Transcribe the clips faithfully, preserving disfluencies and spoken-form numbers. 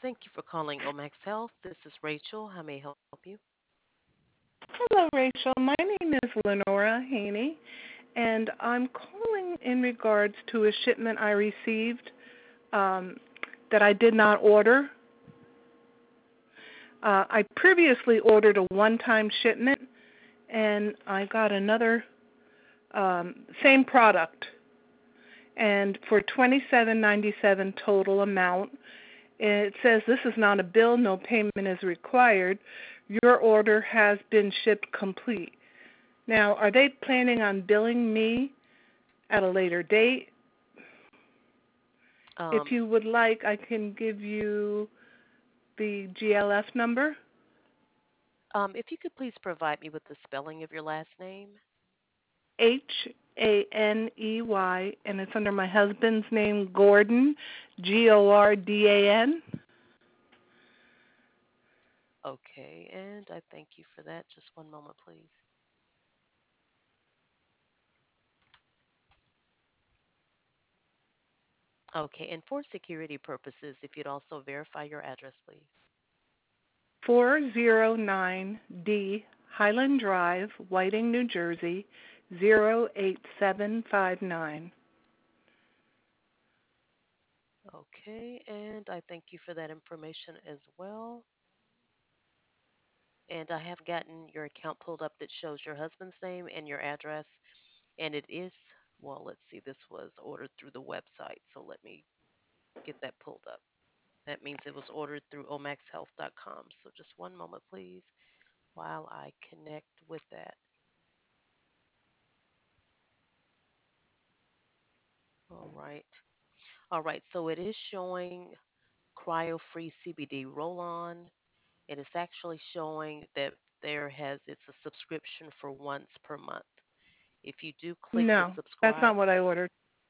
Thank you for calling Omax Health. This is Rachel. How may I help you? Hello, Rachel. My name is Lenora Haney, and I'm calling in regards to a shipment I received um, that I did not order. Uh, I previously ordered a one-time shipment, and I got another um, same product, and for twenty-seven ninety-seven total amount. It says this is not a bill, no payment is required. Your order has been shipped complete. Now, are they planning on billing me at a later date? If Um, you would like, I can give you the G L F number. um, if you could please provide me with the spelling of your last name. H A N E Y, and it's under my husband's name, Gordon, G O R D A N. Okay, and I thank you for that. Just one moment, please. Okay, and for security purposes, if you'd also verify your address, please. four oh nine D Highland Drive, Whiting, New Jersey, zero eight seven five nine. Okay, and I thank you for that information as well. And I have gotten your account pulled up that shows your husband's name and your address. And it is, well, let's see, this was ordered through the website. So let me get that pulled up. That means it was ordered through omax health dot com. So just one moment, please, while I connect with that. All right. All right. So it is showing cryo free C B D roll on. It is actually showing that there has, it's a subscription for once per month. If you do click the No, that's subscribe, not what I ordered.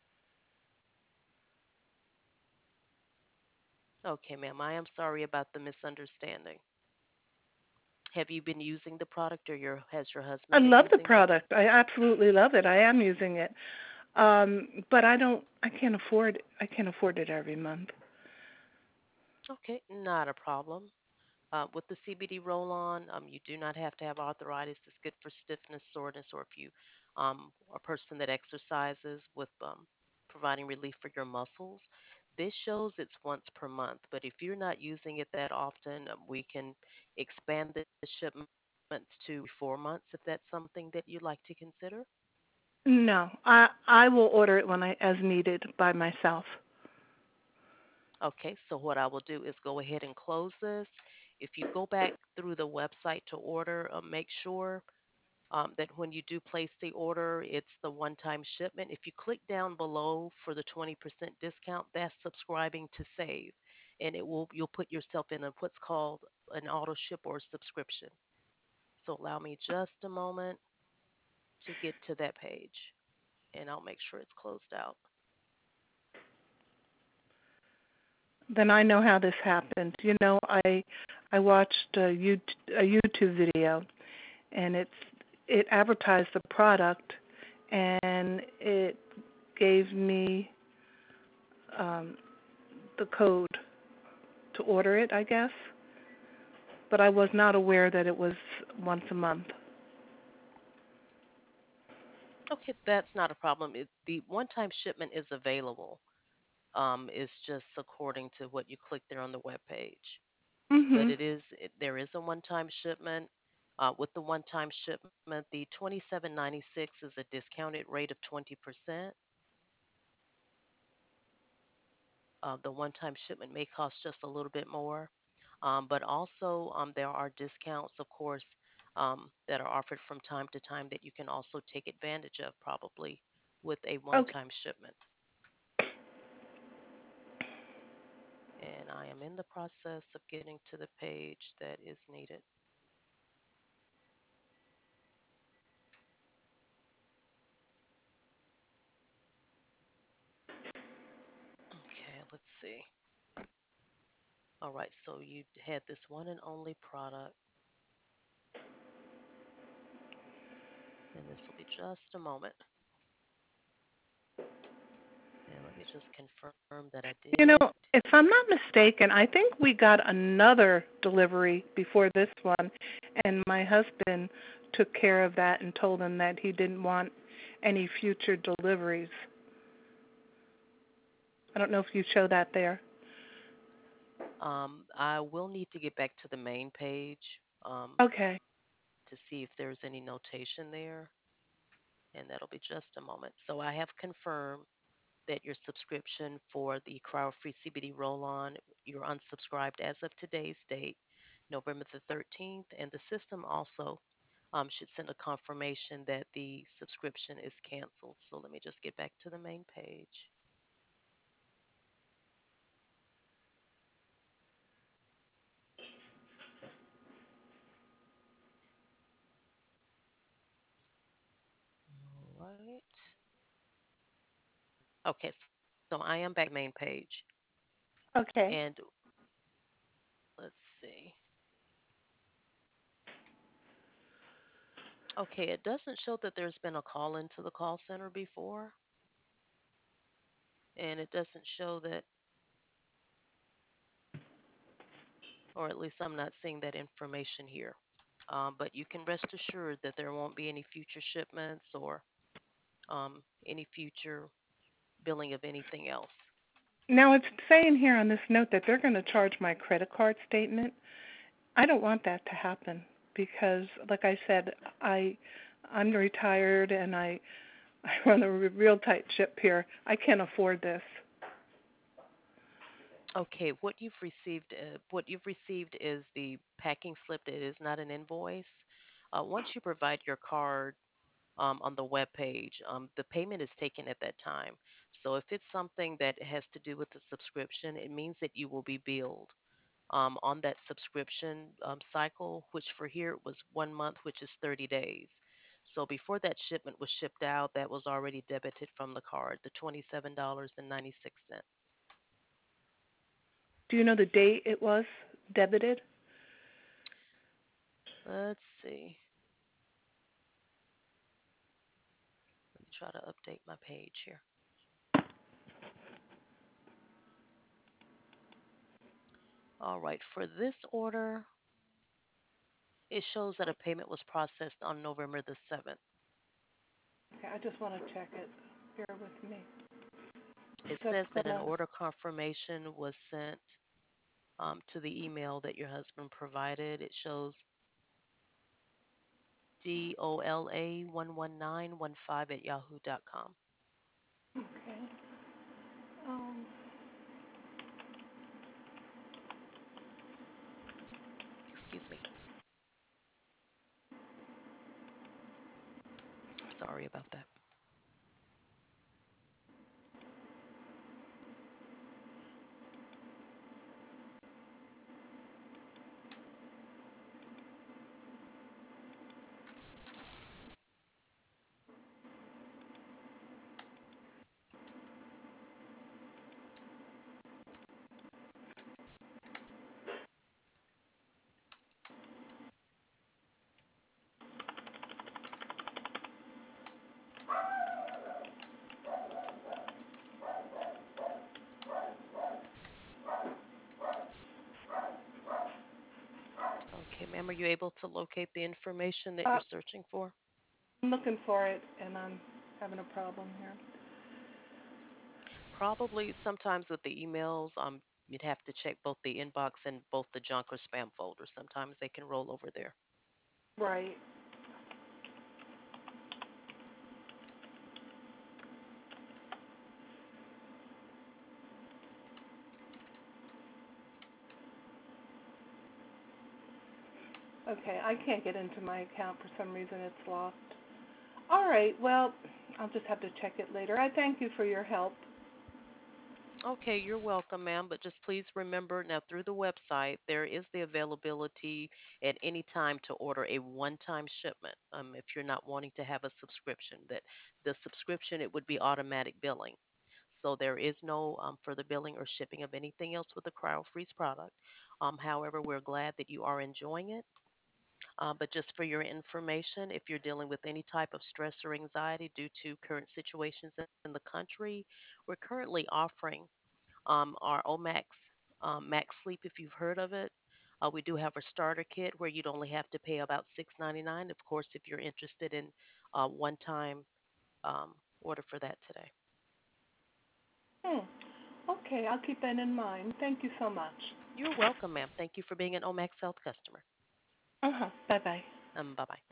okay, ma'am, I am sorry about the misunderstanding. Have you been using the product, or your has your I husband been love the using it? product. I absolutely love it. I am using it. Um, but I don't I can't afford I can't afford it every month. Okay, not a problem. Uh, with the C B D roll-on, um, you do not have to have arthritis. It's good for stiffness, soreness, or if you um, are a person that exercises with um, providing relief for your muscles. This shows it's once per month, but if you're not using it that often, um, we can expand the shipments to four months if that's something that you'd like to consider. No, I I will order it when I as needed by myself. Okay, so what I will do is go ahead and close this. If you go back through the website to order, uh, make sure um, that when you do place the order, it's the one time shipment. If you click down below for the twenty percent discount, that's subscribing to save. And it will you'll put yourself in a what's called an auto ship or subscription. So allow me just a moment to get to that page and I'll make sure it's closed out. Then I know how this happened. You know, I I watched a, you, a YouTube video, and it's it advertised the product, and it gave me um, the code to order it, I guess. But I was not aware that it was once a month. Okay, that's not a problem. It, the one time shipment is available. Um, it's just according to what you click there on the web page. But Mhm. it is it, there is a one-time shipment. Uh, with the one-time shipment, the twenty-seven ninety-six is a discounted rate of twenty percent. Uh, the one-time shipment may cost just a little bit more, um, but also um, there are discounts, of course, um, that are offered from time to time that you can also take advantage of, probably with a Okay. one-time shipment. And I am in the process of getting to the page that is needed. Okay, let's see. All right, so you had this one and only product, and this will be just a moment. And let me just confirm that I You know, did. if I'm not mistaken, I think we got another delivery before this one, and my husband took care of that and told him that he didn't want any future deliveries. I don't know if you show that there. Um, I will need to get back to the main page um, Okay. to see if there's any notation there, and that'll be just a moment. So I have confirmed that your subscription for the cryo-free C B D roll-on, you're unsubscribed as of today's date, November the thirteenth, and the system also um, should send a confirmation that the subscription is canceled. So let me just get back to the main page. All right. Okay, so I am back to the main page. Okay. And let's see. Okay, it doesn't show that there's been a call into the call center before, and it doesn't show that, or at least I'm not seeing that information here. Um, but you can rest assured that there won't be any future shipments or um, any future billing of anything else. Now it's saying here on this note that they're going to charge my credit card statement. I don't want that to happen because, like I said, I I'm retired and I I run a real tight ship here. I can't afford this. Okay, what you've received, uh, what you've received is the packing slip. It is not an invoice. Uh, once you provide your card um, on the web page, um, the payment is taken at that time. So if it's something that has to do with the subscription, it means that you will be billed um, on that subscription um, cycle, which for here it was one month, which is thirty days. So before that shipment was shipped out, that was already debited from the card, the twenty-seven dollars and ninety-six cents. Do you know the date it was debited? Let's see. Let me try to update my page here. All right, for this order, it shows that a payment was processed on November the seventh. Okay, I just want to check it. Bear with me. It That's says that an gonna. order confirmation was sent um, to the email that your husband provided. It shows D O L A one one nine one five at yahoo dot com. Okay. Um, Excuse me. Sorry about that. Okay, ma'am, are you able to locate the information that you're uh, searching for? I'm looking for it, and I'm having a problem here. Probably sometimes with the emails, um, you'd have to check both the inbox and both the junk or spam folder. Sometimes they can roll over there. Right. Okay, I can't get into my account for some reason. It's locked. All right. Well, I'll just have to check it later. I thank you for your help. Okay, you're welcome, ma'am. But just please remember now through the website, there is the availability at any time to order a one time shipment. Um, if you're not wanting to have a subscription, that the subscription, it would be automatic billing. So there is no um, further billing or shipping of anything else with the CryoFreeze product. Um, however, we're glad that you are enjoying it. Uh, but just for your information, if you're dealing with any type of stress or anxiety due to current situations in the country, we're currently offering um, our Omax um, Max Sleep, if you've heard of it. Uh, we do have a starter kit where you'd only have to pay about six ninety nine. Of course, if you're interested in uh, one time um, order for that today. Hmm. Okay, I'll keep that in mind. Thank you so much. You're welcome, ma'am. Thank you for being an Omax Health customer. Uh huh. Bye bye. Um, bye bye.